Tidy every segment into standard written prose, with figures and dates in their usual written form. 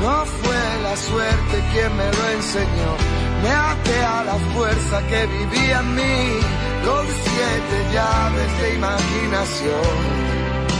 No fue la suerte quien me lo enseñó, me até a la fuerza que vivía en mí, con 7 llaves de imaginación.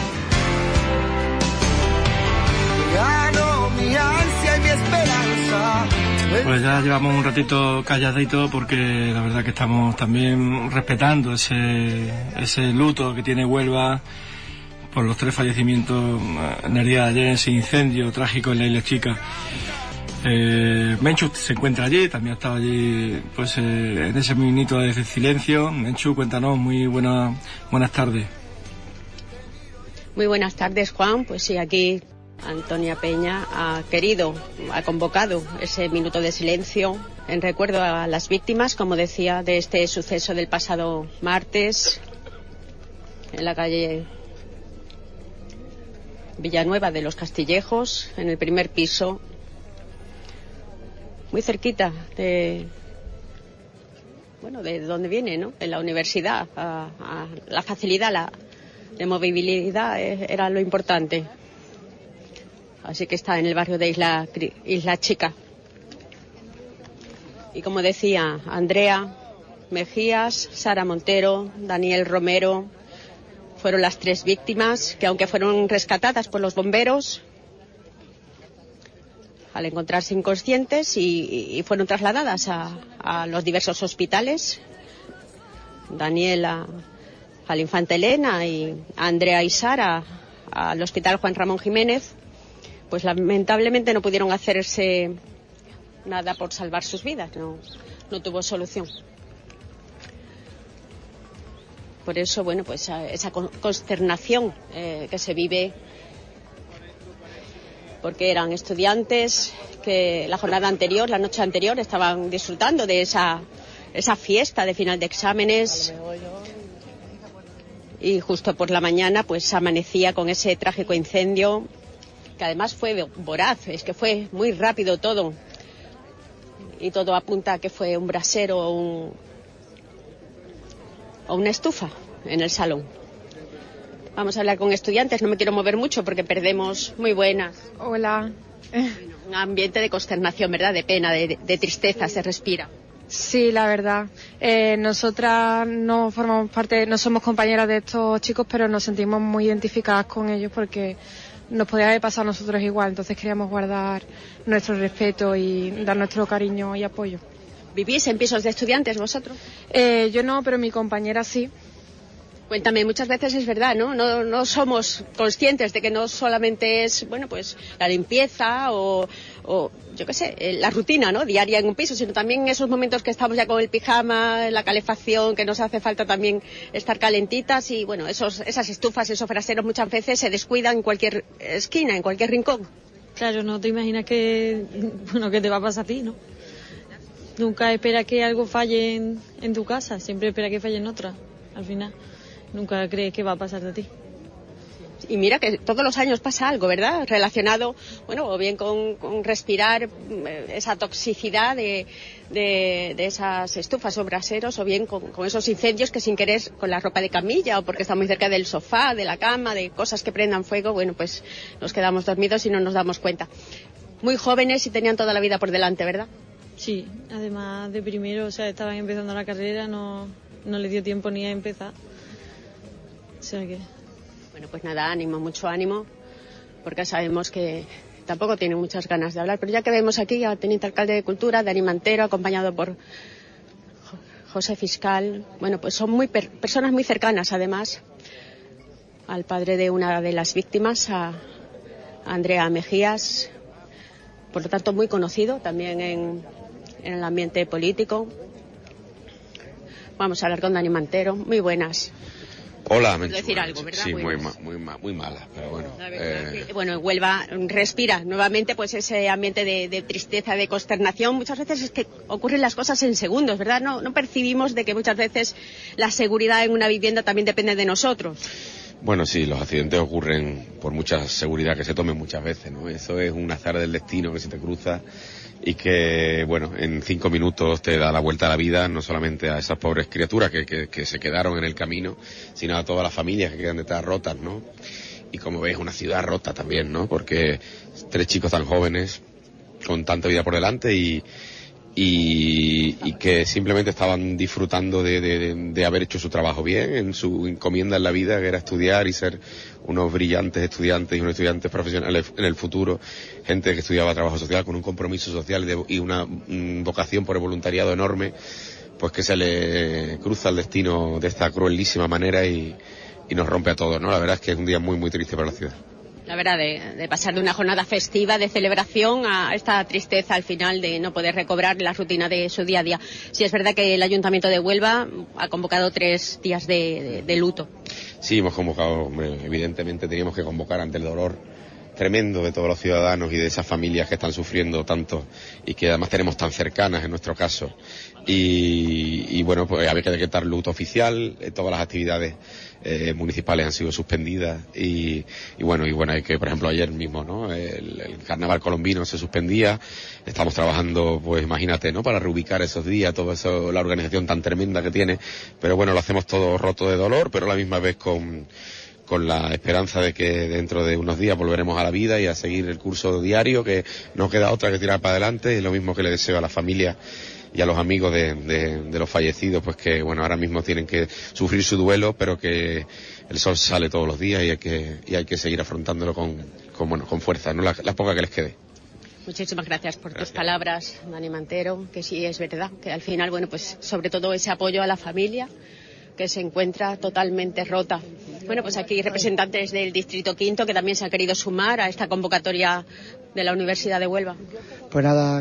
Gano mi ansia y mi esperanza. Pues ya llevamos un ratito calladito porque la verdad que estamos también respetando ese luto que tiene Huelva por los 3 fallecimientos en el día de ayer, ese incendio trágico en la Isla Chica. Menchu se encuentra allí, también ha estado allí pues en ese minuto de silencio. Menchu, cuéntanos, muy buenas tardes. Muy buenas tardes, Juan. Pues sí, aquí Antonia Peña ha convocado ese minuto de silencio en recuerdo a las víctimas, como decía, de este suceso del pasado martes en la calle Villanueva de los Castillejos, en el primer piso, muy cerquita de donde viene, ¿no? De la universidad. A la facilidad de movilidad era lo importante. Así que está en el barrio de Isla Chica. Y como decía, Andrea Mejías, Sara Montero, Daniel Romero fueron las 3 víctimas que, aunque fueron rescatadas por los bomberos, al encontrarse inconscientes y fueron trasladadas a los diversos hospitales. Daniela al Infanta Elena y Andrea y Sara al Hospital Juan Ramón Jiménez. Pues lamentablemente no pudieron hacerse nada por salvar sus vidas, no tuvo solución. Por eso, bueno, pues esa consternación que se vive, porque eran estudiantes que la noche anterior, estaban disfrutando de esa fiesta de final de exámenes, y justo por la mañana pues amanecía con ese trágico incendio, que además fue voraz, es que fue muy rápido todo, y todo apunta a que fue un brasero o una estufa en el salón. Vamos a hablar con estudiantes, no me quiero mover mucho porque perdemos. Muy buenas. Hola. Un ambiente de consternación, ¿verdad? De pena, de tristeza, se respira. Sí, la verdad. Nosotras no formamos parte, no somos compañeras de estos chicos, pero nos sentimos muy identificadas con ellos porque nos podía haber pasado a nosotros igual, entonces queríamos guardar nuestro respeto y dar nuestro cariño y apoyo. ¿Vivís en pisos de estudiantes vosotros? Yo no, pero mi compañera sí. Cuéntame, muchas veces es verdad, ¿no? No somos conscientes de que no solamente es, bueno, pues la limpieza o yo qué sé, la rutina, ¿no? Diaria en un piso, sino también esos momentos que estamos ya con el pijama, la calefacción, que nos hace falta también estar calentitas y, bueno, esas estufas, esos braseros muchas veces se descuidan en cualquier esquina, en cualquier rincón. Claro, no te imaginas que te va a pasar a ti, ¿no? Nunca espera que algo falle en tu casa, siempre espera que falle en otra, al final. Nunca crees que va a pasar de ti. Y mira que todos los años pasa algo, ¿verdad? Relacionado, bueno, o bien con respirar esa toxicidad de esas estufas o braseros, o bien con esos incendios que sin querer, con la ropa de camilla o porque está muy cerca del sofá, de la cama, de cosas que prendan fuego, bueno, pues nos quedamos dormidos y no nos damos cuenta. Muy jóvenes y tenían toda la vida por delante, ¿verdad? Sí, además de primero, o sea, estaban empezando la carrera, no les dio tiempo ni a empezar. O sea que... Bueno, pues nada, mucho ánimo, porque sabemos que tampoco tienen muchas ganas de hablar, pero ya que vemos aquí al teniente alcalde de Cultura, Dani Mantero, acompañado por José Fiscal, bueno, pues son personas muy cercanas, además, al padre de una de las víctimas, a Andrea Mejías, por lo tanto muy conocido también en el ambiente político. Vamos a hablar con Dani Mantero. Muy buenas. Hola, Menchu. Decir algo, ¿verdad? Sí, muy mala, pero bueno. Bueno, Huelva respira nuevamente pues ese ambiente de tristeza, de consternación. Muchas veces es que ocurren las cosas en segundos, ¿verdad? No percibimos de que muchas veces la seguridad en una vivienda también depende de nosotros. Bueno, sí, los accidentes ocurren por mucha seguridad que se tome muchas veces, ¿no? Eso es un azar del destino que se te cruza y que, bueno, en 5 minutos te da la vuelta a la vida, no solamente a esas pobres criaturas que se quedaron en el camino, sino a todas las familias que quedan detrás rotas, ¿no? Y como ves, una ciudad rota también, ¿no? Porque 3 chicos tan jóvenes con tanta vida por delante y que simplemente estaban disfrutando de haber hecho su trabajo bien, en su encomienda en la vida, que era estudiar y ser unos brillantes estudiantes y unos estudiantes profesionales en el futuro, gente que estudiaba trabajo social con un compromiso social y una vocación por el voluntariado enorme, pues que se le cruza el destino de esta cruelísima manera y nos rompe a todos, ¿no? La verdad es que es un día muy, muy triste para la ciudad. La verdad, de pasar de una jornada festiva, de celebración, a esta tristeza al final de no poder recobrar la rutina de su día a día. Sí, es verdad que el Ayuntamiento de Huelva ha convocado 3 días de luto. Sí, hemos convocado, hombre, evidentemente teníamos que convocar ante el dolor tremendo de todos los ciudadanos y de esas familias que están sufriendo tanto y que además tenemos tan cercanas en nuestro caso. Y bueno, pues había que decretar luto oficial, todas las actividades municipales han sido suspendidas y bueno, hay que, por ejemplo, ayer mismo, ¿no? El carnaval colombino se suspendía, estamos trabajando, pues imagínate, ¿no? Para reubicar esos días, todo eso, la organización tan tremenda que tiene, pero bueno, lo hacemos todo roto de dolor, pero a la misma vez con la esperanza de que dentro de unos días volveremos a la vida y a seguir el curso diario, que no queda otra que tirar para adelante, y lo mismo que le deseo a la familia y a los amigos de los fallecidos, pues que bueno, ahora mismo tienen que sufrir su duelo, pero que el sol sale todos los días y hay que seguir afrontándolo con fuerza, ¿no? La poca que les quede. Muchísimas gracias por tus palabras, Dani Mantero, que sí es verdad, que al final, bueno, pues sobre todo ese apoyo a la familia, que se encuentra totalmente rota. Bueno, pues aquí representantes del Distrito Quinto que también se han querido sumar a esta convocatoria de la Universidad de Huelva. Pues nada,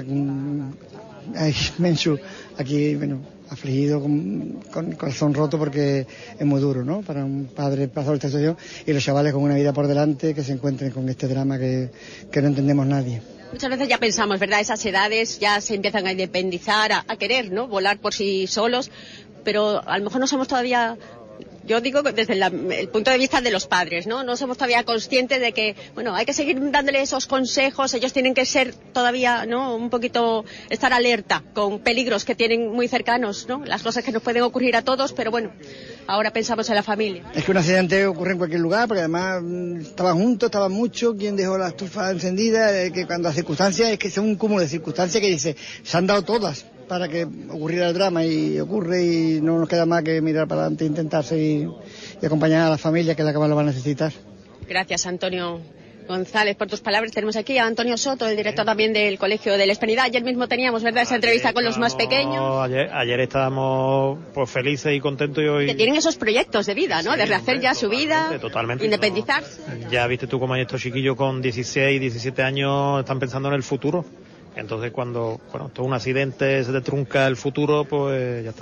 Mensu, aquí, bueno, afligido, con corazón roto, porque es muy duro, ¿no? Para un padre pasar esta situación y los chavales con una vida por delante que se encuentren con este drama que no entendemos nadie. Muchas veces ya pensamos, ¿verdad? Esas edades ya se empiezan a independizar, a querer, ¿no? Volar por sí solos, pero a lo mejor no somos todavía, yo digo desde el punto de vista de los padres, ¿no? No somos todavía conscientes de que, bueno, hay que seguir dándole esos consejos, ellos tienen que ser todavía, ¿no? Un poquito, estar alerta con peligros que tienen muy cercanos, ¿no? Las cosas que nos pueden ocurrir a todos, pero bueno, ahora pensamos en la familia. Es que un accidente ocurre en cualquier lugar, porque además estaban juntos, estaban muchos, quien dejó la estufa encendida, que cuando las circunstancias, es que son un cúmulo de circunstancias que dice, se han dado todas para que ocurriera el drama y ocurre y no nos queda más que mirar para adelante e intentar seguir y acompañar a la familia, que es la que más lo va a necesitar. Gracias, Antonio González, por tus palabras. Tenemos aquí a Antonio Soto, el director también del Colegio de la Hispanidad. Ayer mismo teníamos, ¿verdad?, esa entrevista con los más pequeños. Ayer estábamos pues felices y contentos y hoy... Que tienen esos proyectos de vida, ¿no? Sí, de rehacer ya su vida, totalmente, independizarse. Ya viste tú cómo hay estos chiquillos con 16, 17 años, están pensando en el futuro. Entonces cuando, bueno, todo un accidente se te trunca el futuro, pues ya está.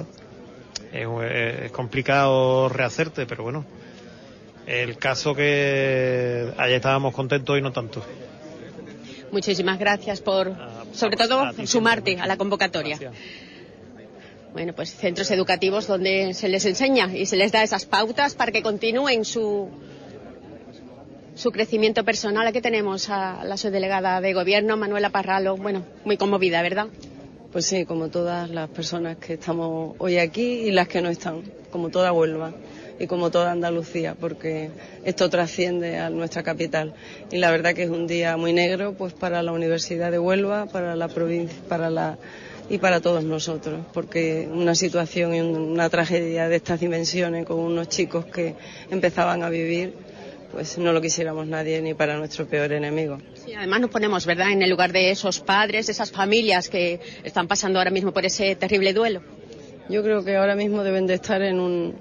Es complicado rehacerte, pero bueno. El caso que ayer estábamos contentos y no tanto. Muchísimas gracias por, sobre todo, sumarte a la convocatoria. Gracias. Bueno, pues centros educativos donde se les enseña y se les da esas pautas para que continúen su crecimiento personal. Aquí tenemos a la subdelegada de Gobierno, Manuela Parralo, bueno, muy conmovida, ¿verdad? Pues sí, como todas las personas que estamos hoy aquí y las que no están, como toda Huelva y como toda Andalucía, porque esto trasciende a nuestra capital. Y la verdad que es un día muy negro, pues para la Universidad de Huelva, para la provincia, y para todos nosotros, porque una situación y una tragedia de estas dimensiones con unos chicos que empezaban a vivir, pues no lo quisiéramos nadie ni para nuestro peor enemigo. Sí, además nos ponemos, ¿verdad?, en el lugar de esos padres, de esas familias que están pasando ahora mismo por ese terrible duelo. Yo creo que ahora mismo deben de estar en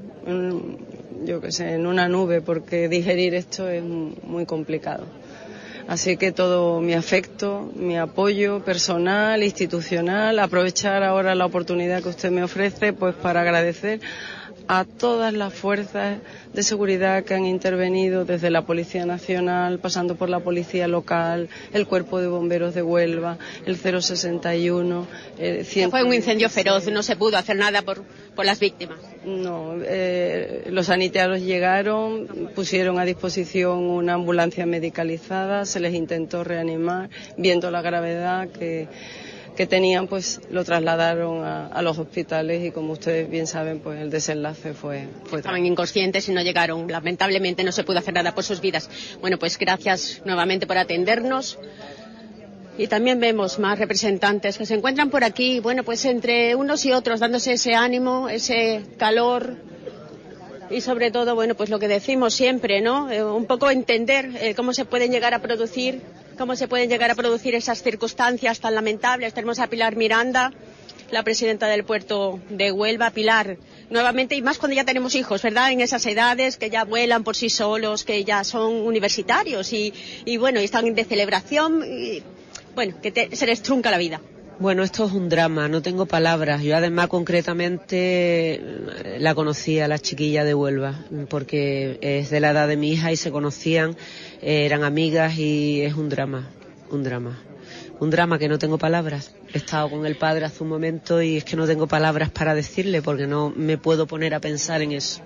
una nube, porque digerir esto es muy complicado. Así que todo mi afecto, mi apoyo personal, institucional, aprovechar ahora la oportunidad que usted me ofrece, pues para agradecer a todas las fuerzas de seguridad que han intervenido, desde la Policía Nacional, pasando por la Policía Local, el Cuerpo de Bomberos de Huelva, el 061... Fue un incendio feroz, no se pudo hacer nada por las víctimas. No, los sanitarios llegaron, pusieron a disposición una ambulancia medicalizada, se les intentó reanimar, viendo la gravedad que tenían, pues lo trasladaron a los hospitales y, como ustedes bien saben, pues el desenlace fue Estaban inconscientes y no llegaron. Lamentablemente no se pudo hacer nada por sus vidas. Bueno, pues gracias nuevamente por atendernos. Y también vemos más representantes que se encuentran por aquí, bueno, pues entre unos y otros, dándose ese ánimo, ese calor y sobre todo, bueno, pues lo que decimos siempre, ¿no? Un poco entender cómo se pueden llegar a producir esas circunstancias tan lamentables. Tenemos a Pilar Miranda, la presidenta del puerto de Huelva. Pilar, nuevamente, y más cuando ya tenemos hijos, ¿verdad? En esas edades que ya vuelan por sí solos, que ya son universitarios y bueno, y están de celebración y bueno, se les trunca la vida. Bueno, esto es un drama, no tengo palabras. Yo además concretamente la conocí a la chiquilla de Huelva, porque es de la edad de mi hija y se conocían, eran amigas y es un drama. Un drama que no tengo palabras. He estado con el padre hace un momento y es que no tengo palabras para decirle porque no me puedo poner a pensar en eso.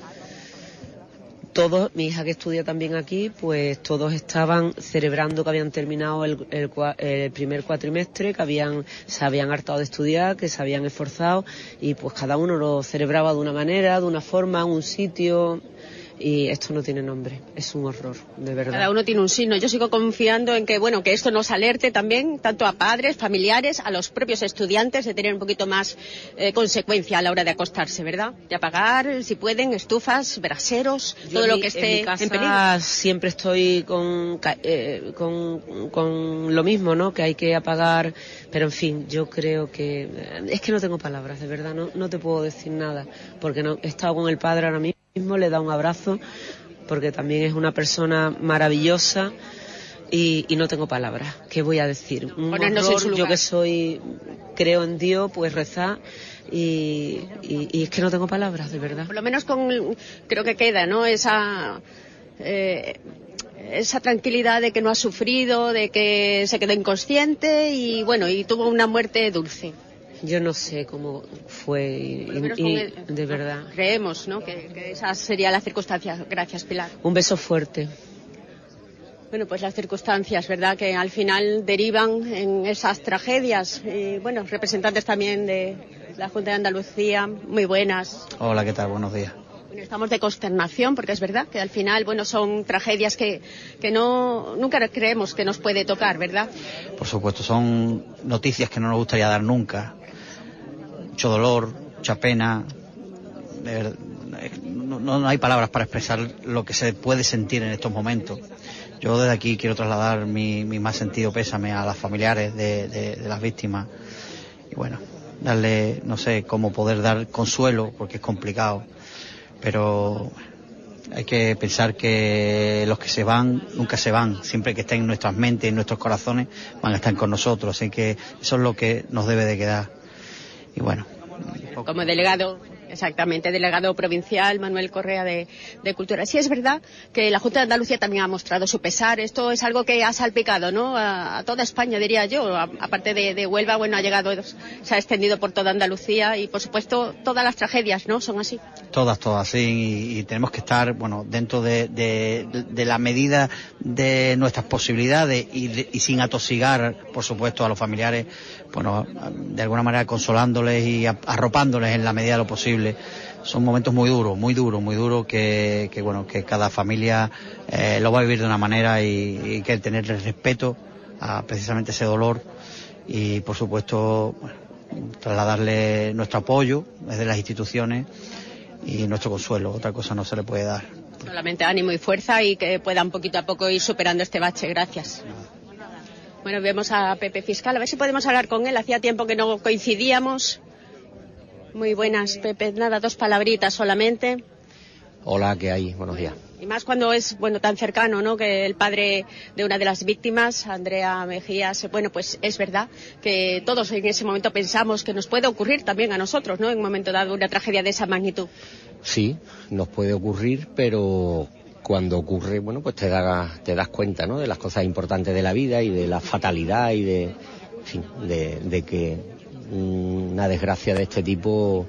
Todos, mi hija que estudia también aquí, pues todos estaban celebrando que habían terminado el primer cuatrimestre, que se habían hartado de estudiar, que se habían esforzado y pues cada uno lo celebraba de una manera, de una forma, en un sitio. Y esto no tiene nombre, es un horror, de verdad. Cada uno tiene un signo. Yo sigo confiando en que, bueno, que esto nos alerte también, tanto a padres, familiares, a los propios estudiantes, de tener un poquito más consecuencia a la hora de acostarse, ¿verdad? De apagar, si pueden, estufas, braseros, todo lo que esté en mi casa en peligro. Siempre estoy con lo mismo, ¿no? Que hay que apagar, pero en fin, yo creo que es que no tengo palabras, de verdad, no te puedo decir nada, porque no he estado con el padre ahora mismo, le da un abrazo porque también es una persona maravillosa y no tengo palabras. ¿Qué voy a decir? Un horror, yo que creo en Dios, pues rezar y es que no tengo palabras, de verdad. Por lo menos creo que queda, ¿no? Esa tranquilidad de que no ha sufrido, de que se quedó inconsciente y bueno, y tuvo una muerte dulce. Yo no sé cómo fue y de verdad. Creemos, ¿no? Que esa sería la circunstancia. Gracias, Pilar. Un beso fuerte. Bueno, pues las circunstancias, ¿verdad? Que al final derivan en esas tragedias. Y bueno, representantes también de la Junta de Andalucía, muy buenas. Hola, ¿qué tal? Buenos días. Bueno, estamos de consternación porque es verdad que al final, bueno, son tragedias que nunca creemos que nos puede tocar, ¿verdad? Por supuesto, son noticias que no nos gustaría dar nunca. Mucho dolor, mucha pena. No hay palabras para expresar lo que se puede sentir en estos momentos. Yo desde aquí quiero trasladar mi más sentido pésame a las familiares de las víctimas y bueno, darle, no sé cómo poder dar consuelo porque es complicado, pero hay que pensar que los que se van nunca se van, siempre que estén en nuestras mentes, en nuestros corazones, van a estar con nosotros, así que eso es lo que nos debe de quedar. Y bueno, como delegado, exactamente, delegado provincial Manuel Correa de Cultura. Sí es verdad que la Junta de Andalucía también ha mostrado su pesar. Esto es algo que ha salpicado, ¿no? A toda España, diría yo. Aparte de Huelva, bueno, se ha extendido por toda Andalucía y, por supuesto, todas las tragedias, ¿no? Son así. Todas, sí, y tenemos que estar, bueno, dentro de la medida de nuestras posibilidades y sin atosigar, por supuesto, a los familiares, bueno, de alguna manera consolándoles y arropándoles en la medida de lo posible. Son momentos muy duros que bueno, que cada familia lo va a vivir de una manera y hay que tener respeto a precisamente ese dolor y, por supuesto, bueno, trasladarle nuestro apoyo desde las instituciones y nuestro consuelo. Otra cosa no se le puede dar. Solamente ánimo y fuerza y que puedan poquito a poco ir superando este bache. Gracias. Bueno, vemos a Pepe Fiscal, a ver si podemos hablar con él. Hacía tiempo que no coincidíamos. Muy buenas, Pepe. Nada, 2 palabritas solamente. Hola, ¿qué hay? Buenos días. Y más cuando es, bueno, tan cercano, ¿no? Que el padre de una de las víctimas, Andrea Mejías, bueno, pues es verdad que todos en ese momento pensamos que nos puede ocurrir también a nosotros, ¿no? En un momento dado una tragedia de esa magnitud. Sí, nos puede ocurrir, pero cuando ocurre, bueno, pues te das cuenta, ¿no? De las cosas importantes de la vida y de la fatalidad y de, en fin, de que una desgracia de este tipo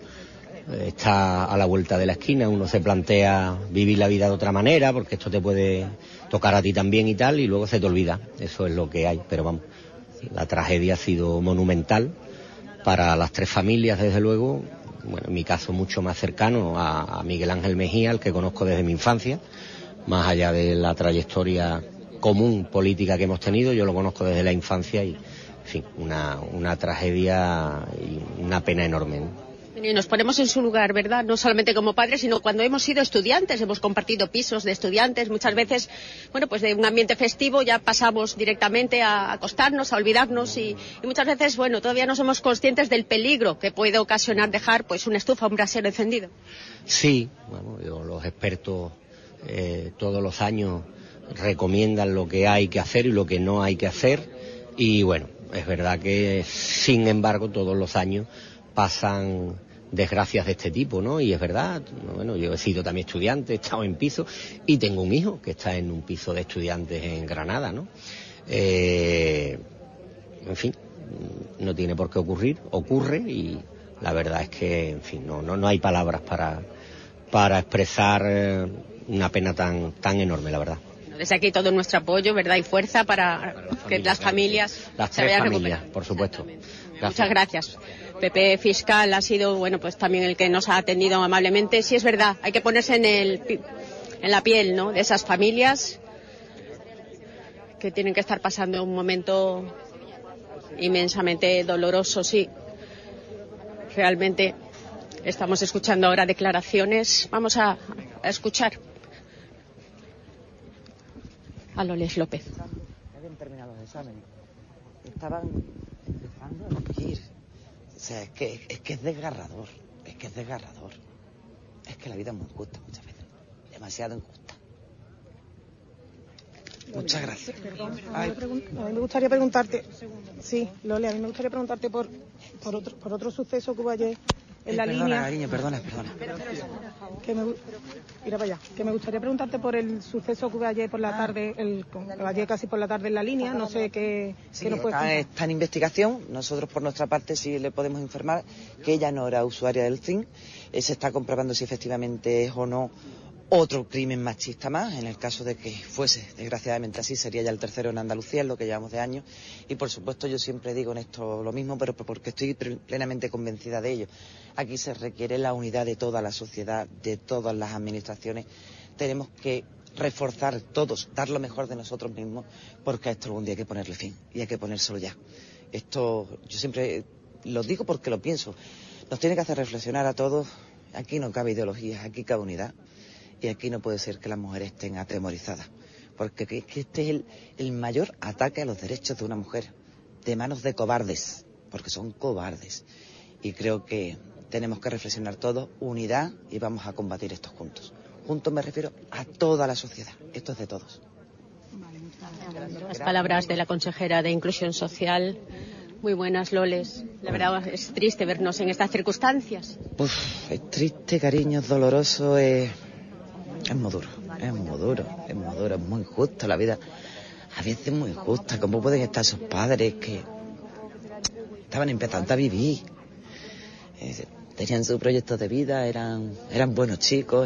está a la vuelta de la esquina. Uno se plantea vivir la vida de otra manera porque esto te puede tocar a ti también y tal, y luego se te olvida. Eso es lo que hay, pero vamos, la tragedia ha sido monumental para las 3 familias, desde luego. Bueno, en mi caso mucho más cercano a Miguel Ángel Mejía, al que conozco desde mi infancia, más allá de la trayectoria común política que hemos tenido. Yo lo conozco desde la infancia y, en fin, una tragedia y una pena enorme, ¿no? Y nos ponemos en su lugar, ¿verdad? No solamente como padres, sino cuando hemos sido estudiantes, hemos compartido pisos de estudiantes, muchas veces, bueno, pues de un ambiente festivo ya pasamos directamente a acostarnos, a olvidarnos y muchas veces, bueno, todavía no somos conscientes del peligro que puede ocasionar dejar pues una estufa, un brasero encendido. Sí, bueno, los expertos todos los años recomiendan lo que hay que hacer y lo que no hay que hacer y bueno, es verdad que sin embargo todos los años pasan desgracias de este tipo, ¿no? Y es verdad, bueno, yo he sido también estudiante, he estado en piso y tengo un hijo que está en un piso de estudiantes en Granada, ¿no? En fin, no tiene por qué ocurrir, ocurre y la verdad es que, en fin, no hay palabras para expresar una pena tan enorme, la verdad. Desde aquí todo nuestro apoyo, ¿verdad? Y fuerza para que las familias se vayan recuperando. Por supuesto. Muchas gracias. Pepe Fiscal ha sido, bueno, pues también el que nos ha atendido amablemente. Sí, es verdad, hay que ponerse en la piel, ¿no?, de esas familias que tienen que estar pasando un momento inmensamente doloroso, sí. Realmente estamos escuchando ahora declaraciones. Vamos a escuchar a Loles López. Habían terminado los exámenes. Estaban empezando a elegir. O sea, es que es desgarrador. Es que es desgarrador. Es que la vida es muy injusta muchas veces. Demasiado injusta. Muchas gracias. Perdón, a mí me gustaría preguntarte. Sí, Lole, a mí me gustaría preguntarte por otro suceso que hubo ayer en la línea. Cariño, perdona. Mira para allá. Que me gustaría preguntarte por el suceso que hubo ayer por la tarde, ayer casi por la tarde en la línea. No sé qué nos puede explicar. Está en investigación. Nosotros por nuestra parte sí le podemos informar que ella no era usuaria del zinc. Se está comprobando si efectivamente es o no otro crimen machista más. En el caso de que fuese, desgraciadamente así, sería ya el tercero en Andalucía, en lo que llevamos de años. Y por supuesto yo siempre digo en esto lo mismo, pero porque estoy plenamente convencida de ello. Aquí se requiere la unidad de toda la sociedad, de todas las administraciones. Tenemos que reforzar todos, dar lo mejor de nosotros mismos, porque a esto algún día hay que ponerle fin y hay que ponérselo ya. Esto yo siempre lo digo porque lo pienso. Nos tiene que hacer reflexionar a todos. Aquí no cabe ideologías, aquí cabe unidad. Y aquí no puede ser que las mujeres estén atemorizadas, porque este es el mayor ataque a los derechos de una mujer, de manos de cobardes, porque son cobardes. Y creo que tenemos que reflexionar todos, unidad, y vamos a combatir esto juntos. Juntos me refiero a toda la sociedad, esto es de todos. Las palabras de la consejera de Inclusión Social. Muy buenas, Loles. La verdad es triste vernos en estas circunstancias. Es triste, cariño, es doloroso, es muy duro, es muy injusto. La vida a veces es muy injusta. ¿Cómo pueden estar esos padres que estaban empezando a vivir? Tenían su proyecto de vida, eran buenos chicos,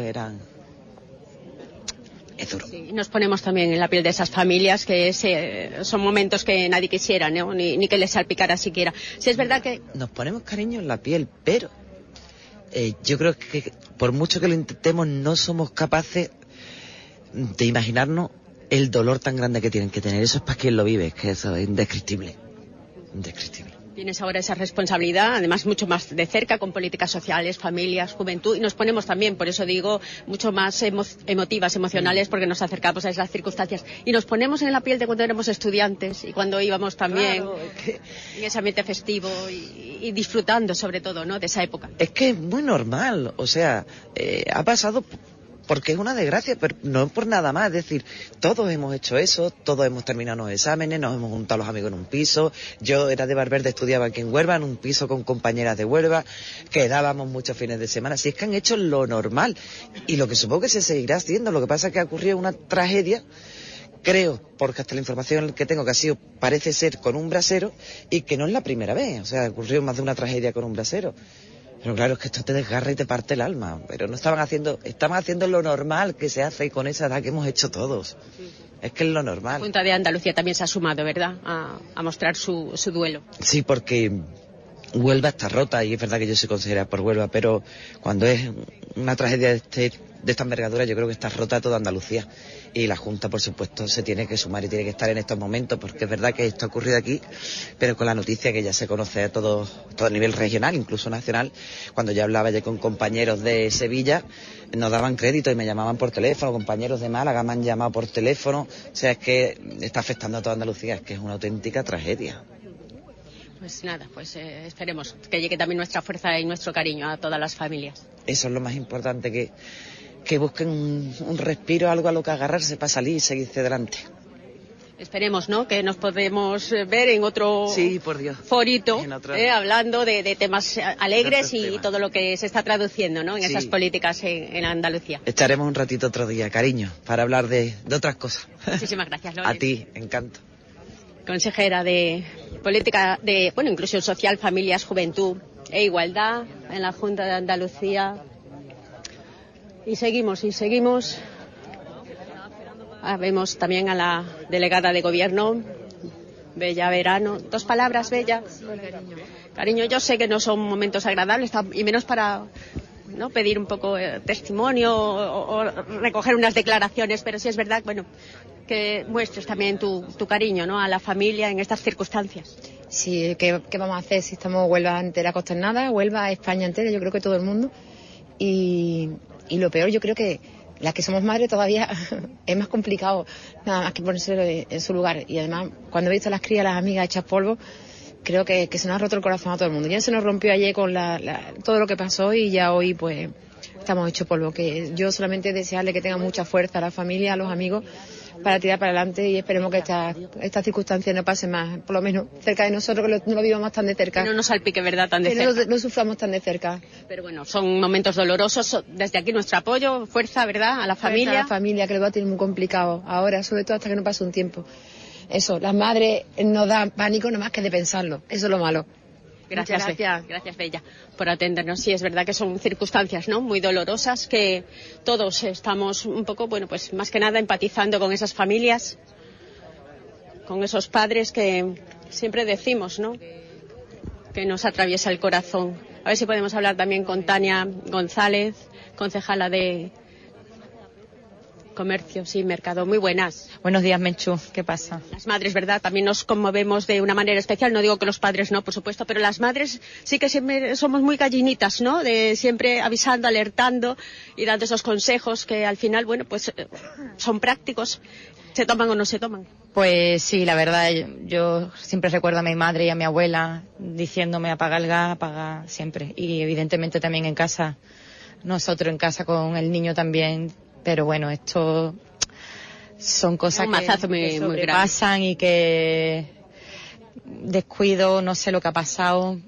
es duro. Sí, nos ponemos también en la piel de esas familias que son momentos que nadie quisiera, ¿no? Ni que les salpicara siquiera. Sí, es verdad que nos ponemos cariño en la piel, pero yo creo que por mucho que lo intentemos no somos capaces de imaginarnos el dolor tan grande que tienen que tener. Eso es para quien lo vive, es que eso es indescriptible. Tienes ahora esa responsabilidad, además mucho más de cerca, con políticas sociales, familias, juventud, y nos ponemos también, por eso digo, mucho más emotivas, emocionales, porque nos acercamos a esas circunstancias. Y nos ponemos en la piel de cuando éramos estudiantes y cuando íbamos también en ese ambiente festivo y disfrutando sobre todo, ¿no?, de esa época. Es que es muy normal, o sea, ha pasado porque es una desgracia, pero no por nada más. Es decir, todos hemos hecho eso, todos hemos terminado los exámenes, nos hemos juntado los amigos en un piso. Yo era de Valverde, estudiaba aquí en Huelva, en un piso con compañeras de Huelva, quedábamos muchos fines de semana. Si es que han hecho lo normal, y lo que supongo que se seguirá haciendo. Lo que pasa es que ha ocurrido una tragedia, creo, porque hasta la información que tengo que ha sido, parece ser con un brasero, y que no es la primera vez. O sea, ocurrió más de una tragedia con un brasero. Pero claro, es que esto te desgarra y te parte el alma. Pero estaban haciendo lo normal que se hace con esa edad que hemos hecho todos. Es que es lo normal. La Junta de Andalucía también se ha sumado, ¿verdad?, a mostrar su duelo. Sí, porque Huelva está rota, y es verdad que yo soy consejera por Huelva, pero cuando es una tragedia de este de esta envergadura yo creo que está rota toda Andalucía, y la Junta, por supuesto, se tiene que sumar y tiene que estar en estos momentos, porque es verdad que esto ha ocurrido aquí, pero con la noticia que ya se conoce a todo a nivel regional, incluso nacional. Cuando yo hablaba ya con compañeros de Sevilla, nos daban crédito y me llamaban por teléfono, compañeros de Málaga me han llamado por teléfono. O sea, es que está afectando a toda Andalucía, es que es una auténtica tragedia. Pues nada, pues esperemos que llegue también nuestra fuerza y nuestro cariño a todas las familias. Eso es lo más importante, que busquen un respiro, algo a lo que agarrarse para salir y seguirse adelante. Esperemos, ¿no?, que nos podemos ver en otro forito, hablando de temas alegres y todo lo que se está traduciendo, ¿no?, en esas políticas en Andalucía. Estaremos un ratito otro día, cariño, para hablar de otras cosas. Muchísimas gracias, Lola. A ti, encanto. Consejera de Política de, Inclusión Social, Familias, Juventud e Igualdad en la Junta de Andalucía. Y seguimos. Vemos también a la delegada de Gobierno, Bella Verano. 2 palabras, Bella. Cariño, yo sé que no son momentos agradables, y menos para pedir un poco testimonio o recoger unas declaraciones, pero sí es verdad, que muestres también tu cariño, ¿no?, a la familia en estas circunstancias. Sí, ¿qué vamos a hacer si estamos Huelva entera consternada, Huelva, España entera, yo creo que todo el mundo? Y lo peor, yo creo que las que somos madres todavía es más complicado, nada más que ponerse en su lugar. Y además, cuando he visto a las crías, las amigas hechas polvo, creo que se nos ha roto el corazón a todo el mundo. Ya se nos rompió ayer con todo lo que pasó, y ya hoy pues estamos hechos polvo. Que yo solamente desearle que tenga mucha fuerza a la familia, a los amigos, para tirar para adelante, y esperemos que estas circunstancias no pasen más, por lo menos cerca de nosotros, que no lo vivamos tan de cerca. Que no nos salpique, ¿verdad?, tan de cerca. No suframos tan de cerca. Pero son momentos dolorosos. Desde aquí nuestro apoyo, fuerza, ¿verdad?, a la familia. A la familia, que lo va a tener muy complicado ahora, sobre todo hasta que no pase un tiempo. Eso, las madres nos dan pánico nomás que de pensarlo. Eso es lo malo. Gracias, Bella, por atendernos. Sí, es verdad que son circunstancias, ¿no?, muy dolorosas, que todos estamos un poco, pues más que nada empatizando con esas familias, con esos padres que siempre decimos, ¿no?, que nos atraviesa el corazón. A ver si podemos hablar también con Tania González, concejala de Comercio, sí, Mercado. Muy buenas. Buenos días, Menchu. ¿Qué pasa? Las madres, ¿verdad?, también nos conmovemos de una manera especial. No digo que los padres no, por supuesto, pero las madres sí que siempre somos muy gallinitas, ¿no?, de siempre avisando, alertando y dando esos consejos que al final, pues son prácticos. ¿Se toman o no se toman? Pues sí, la verdad, yo siempre recuerdo a mi madre y a mi abuela diciéndome apaga el gas, apaga siempre. Y evidentemente también en casa, nosotros en casa con el niño también. Pero bueno, esto son cosas que sobrepasan y que descuido, no sé lo que ha pasado,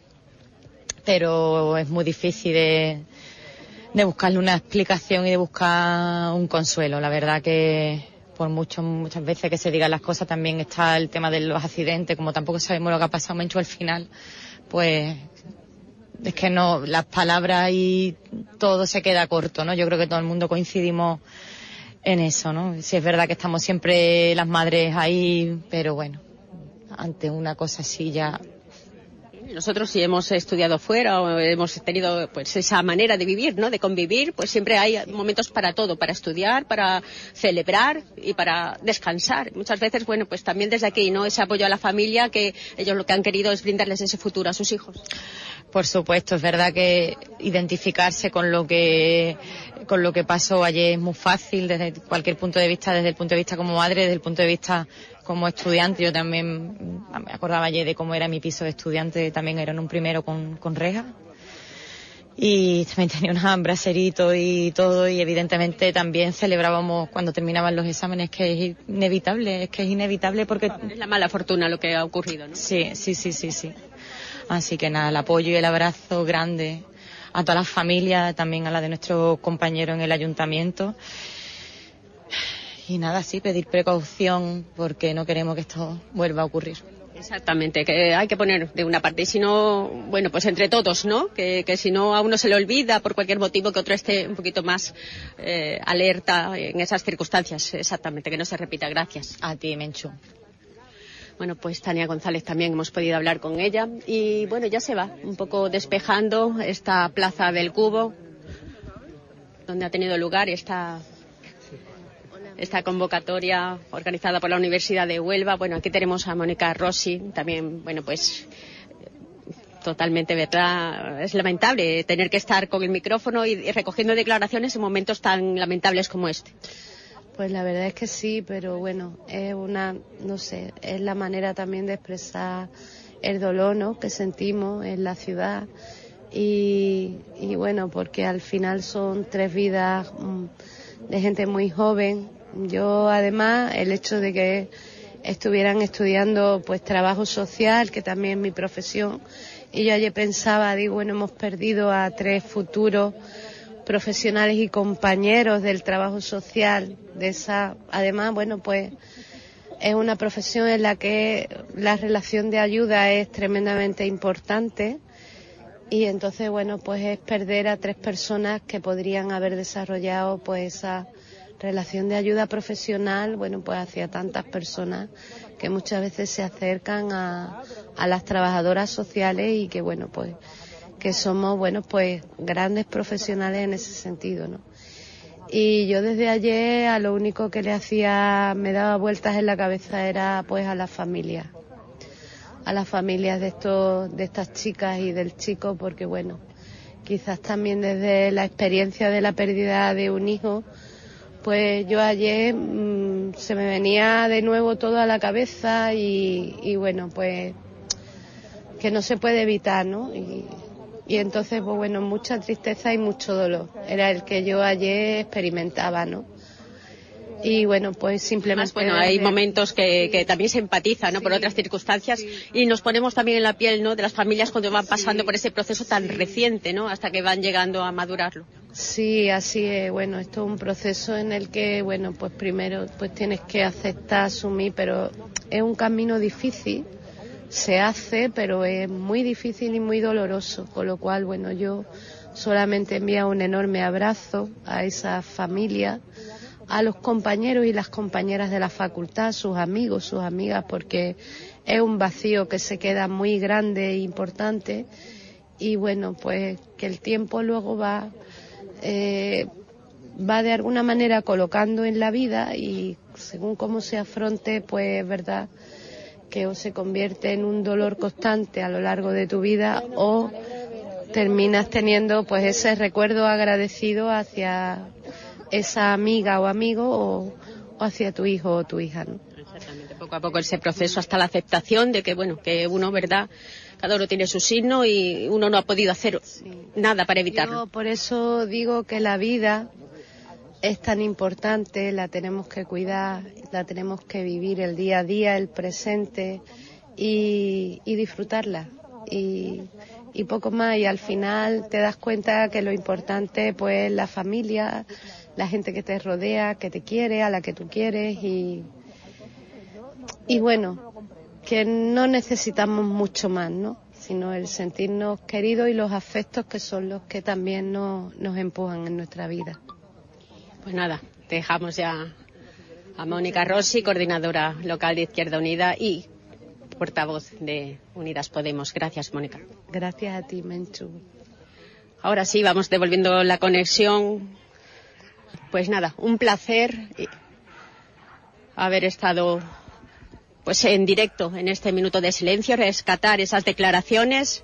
pero es muy difícil de buscarle una explicación y de buscar un consuelo. La verdad que por muchas veces que se digan las cosas, también está el tema de los accidentes, como tampoco sabemos lo que ha pasado mucho al final, pues es que no, las palabras y todo se queda corto, ¿no? Yo creo que todo el mundo coincidimos en eso, ¿no? Sí, es verdad que estamos siempre las madres ahí, pero bueno, ante una cosa así ya. Nosotros, si hemos estudiado fuera o hemos tenido pues esa manera de vivir, ¿no?, de convivir, pues siempre hay momentos para todo, para estudiar, para celebrar y para descansar. Muchas veces, pues también desde aquí, ¿no?, ese apoyo a la familia, que ellos lo que han querido es brindarles ese futuro a sus hijos. Por supuesto, es verdad que identificarse con lo que pasó ayer es muy fácil desde cualquier punto de vista, desde el punto de vista como madre, desde el punto de vista como estudiante. Yo también me acordaba ayer de cómo era mi piso de estudiante, también era en un primero con reja, y también tenía unos braseritos y todo, y evidentemente también celebrábamos cuando terminaban los exámenes, que es inevitable porque es la mala fortuna lo que ha ocurrido, ¿no? Sí. Así que nada, el apoyo y el abrazo grande a todas las familias, también a la de nuestros compañeros en el ayuntamiento. Y nada, sí, pedir precaución porque no queremos que esto vuelva a ocurrir. Exactamente, que hay que poner de una parte, y si no, pues entre todos, ¿no? Que si no a uno se le olvida por cualquier motivo, que otro esté un poquito más alerta en esas circunstancias. Exactamente, que no se repita. Gracias. A ti, Menchu. Pues Tania González también hemos podido hablar con ella, y ya se va un poco despejando esta plaza del Cubo. donde ha tenido lugar esta convocatoria organizada por la Universidad de Huelva. Bueno, aquí tenemos a Mónica Rossi, también, bueno, pues totalmente, ¿verdad? Es lamentable tener que estar con el micrófono y recogiendo declaraciones en momentos tan lamentables como este. Pues la verdad es que sí, pero bueno, es no sé, es la manera también de expresar el dolor, ¿no?, que sentimos en la ciudad y bueno, porque al final son 3 vidas de gente muy joven. Yo además, el hecho de que estuvieran estudiando pues trabajo social, que también es mi profesión, y yo ayer pensaba, digo, bueno, hemos perdido a 3 futuros profesionales y compañeros del trabajo social, además, bueno, pues es una profesión en la que la relación de ayuda es tremendamente importante y entonces, bueno, pues es perder a 3 personas que podrían haber desarrollado pues esa relación de ayuda profesional, bueno, pues hacia tantas personas que muchas veces se acercan a las trabajadoras sociales y que, bueno, pues que somos, bueno, pues grandes profesionales en ese sentido, ¿no? Y yo desde ayer a lo único que me daba vueltas en la cabeza era pues a las familias de estas chicas y del chico, porque bueno, quizás también desde la experiencia de la pérdida de un hijo, pues yo ayer se me venía de nuevo todo a la cabeza y bueno, pues que no se puede evitar, ¿no? Y entonces, pues bueno, mucha tristeza y mucho dolor. Era el que yo ayer experimentaba, ¿no? Y bueno, pues simplemente... Bueno, hay momentos que también se empatiza, ¿no? Sí, por otras circunstancias, sí. Y nos ponemos también en la piel, ¿no?, de las familias cuando van pasando por ese proceso tan reciente, ¿no?, hasta que van llegando a madurarlo. Sí, así es. Bueno, esto es un proceso en el que, bueno, pues primero pues tienes que aceptar, asumir, pero es un camino difícil. Se hace, pero es muy difícil y muy doloroso, con lo cual, bueno, yo solamente envío un enorme abrazo a esa familia, a los compañeros y las compañeras de la facultad, sus amigos, sus amigas, porque es un vacío que se queda muy grande e importante y bueno, pues que el tiempo luego va de alguna manera colocando en la vida y según cómo se afronte, pues es verdad que o se convierte en un dolor constante a lo largo de tu vida o terminas teniendo pues ese recuerdo agradecido hacia esa amiga o amigo o hacia tu hijo o tu hija, ¿no? Exactamente, poco a poco ese proceso hasta la aceptación de que, bueno, que uno, ¿verdad?, cada uno tiene su signo y uno no ha podido hacer nada para evitarlo. Yo por eso digo que la vida es tan importante, la tenemos que cuidar, la tenemos que vivir el día a día, el presente y disfrutarla y poco más. Y al final te das cuenta que lo importante pues es la familia, la gente que te rodea, que te quiere, a la que tú quieres y bueno, que no necesitamos mucho más, ¿no?, sino el sentirnos queridos y los afectos que son los que también nos empujan en nuestra vida. Pues nada, dejamos ya a Mónica Rossi, coordinadora local de Izquierda Unida y portavoz de Unidas Podemos. Gracias, Mónica. Gracias a ti, Menchu. Ahora sí, vamos devolviendo la conexión. Pues nada, un placer haber estado pues en directo en este minuto de silencio, rescatar esas declaraciones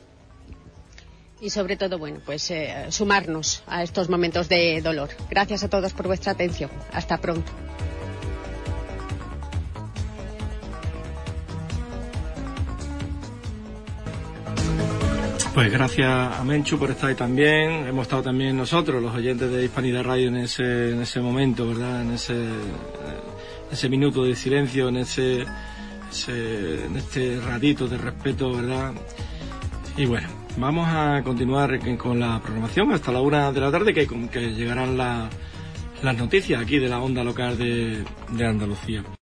y sobre todo, bueno, pues sumarnos a estos momentos de dolor. Gracias a todos por vuestra atención. Hasta pronto. Pues gracias a Menchu por estar ahí también. Hemos estado también nosotros, los oyentes de Hispanidad Radio, en ese momento, ¿verdad? En ese minuto de silencio, en este ratito de respeto, ¿verdad? Y bueno, vamos a continuar con la programación hasta la 1 de la tarde, que llegarán las noticias aquí de la onda local de Andalucía.